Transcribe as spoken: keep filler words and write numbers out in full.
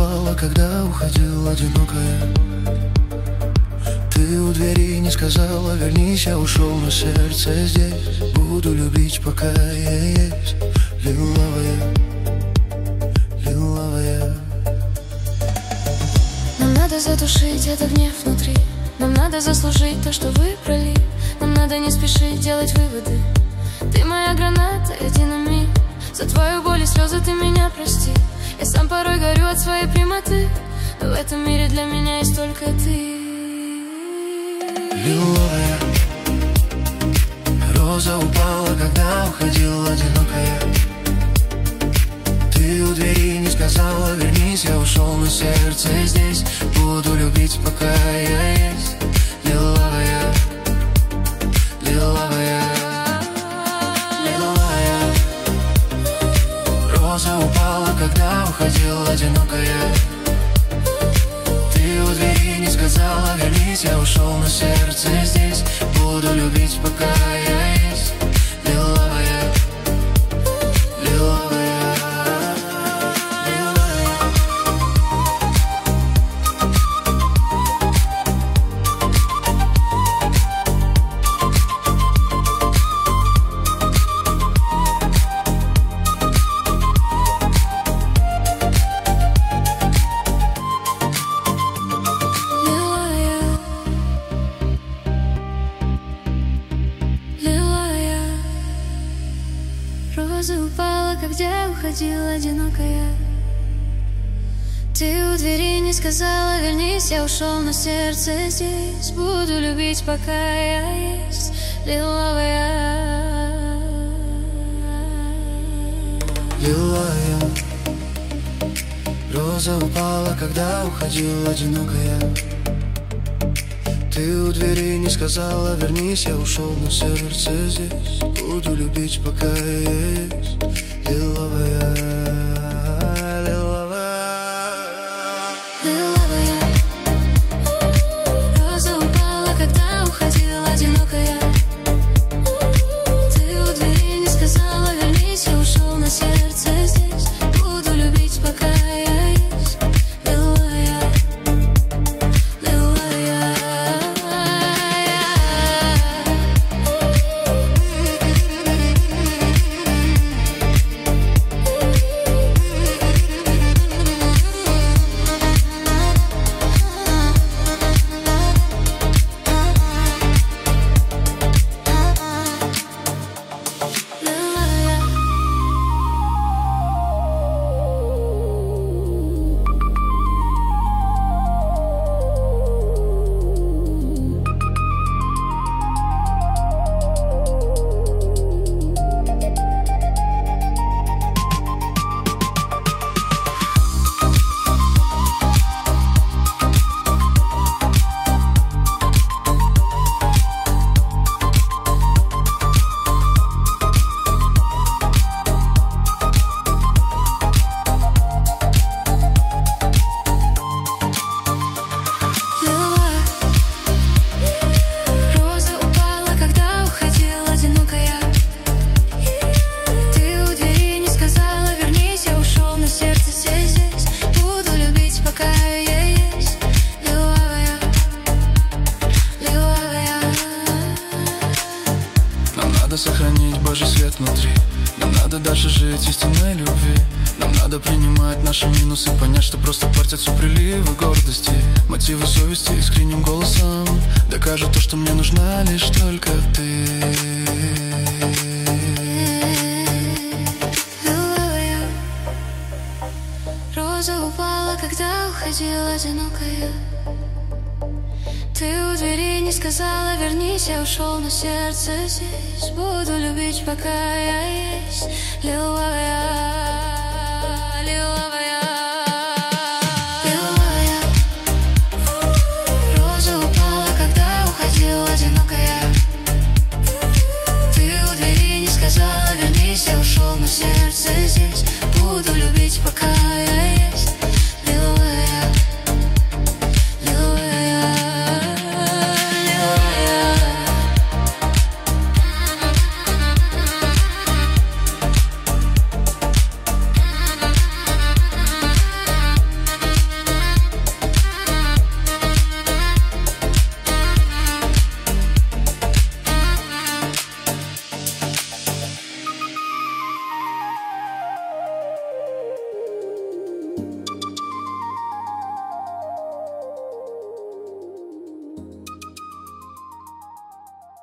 упала, когда уходила одинокая. Ты у двери не сказала: вернись, я ушел, но сердце здесь. Буду любить, пока я есть. Лиловая, лиловая. Нам надо затушить этот гнев внутри. Нам надо заслужить то, что выбрали. Нам надо не спешить делать выводы. Ты моя граната, я динамит. За твою боль и слезы ты меня прости. Я сам порой горю от своей прямоты, но в этом мире для меня есть только ты. Лиловая роза упала, когда уходила одинокая. Ты у двери не сказала: вернись, я ушел, но сердце здесь. Буду любить, пока я есть. Лиловая, лиловая, лиловая роза упала, когда уходила одинокая. Ты у двери не сказала: вернись, я ушел, но сердце здесь. Буду любить, пока я есть. Лиловая, лиловая. Роза упала, когда уходила одинокая. Ты у двери не сказала: вернись, я ушел, но сердце здесь. Буду любить, пока я есть. Лиловая, Лиловая роза упала, когда уходила одинокая. Ты у двери не сказала: вернись, я ушел, но сердце здесь. Буду любить, пока я есть. Лиловая, лиловая, лиловая роза упала, когда уходила одинокая. Ты у двери не сказала: вернись, я ушел, но сердце здесь. Буду любить, пока я есть. Лиловая, лиловая. Надо сохранить Божий свет внутри. Нам надо дальше жить истинной любви. Нам надо принимать наши минусы, понять, что просто портят все приливы гордости. Мотивы совести искренним голосом докажут то, что мне нужна лишь только ты. Лиловая роза упала, когда уходила одинокая. Ты у двери не сказала: вернись, я ушел, но сердце здесь. Буду любить, пока я есть. Лиловая.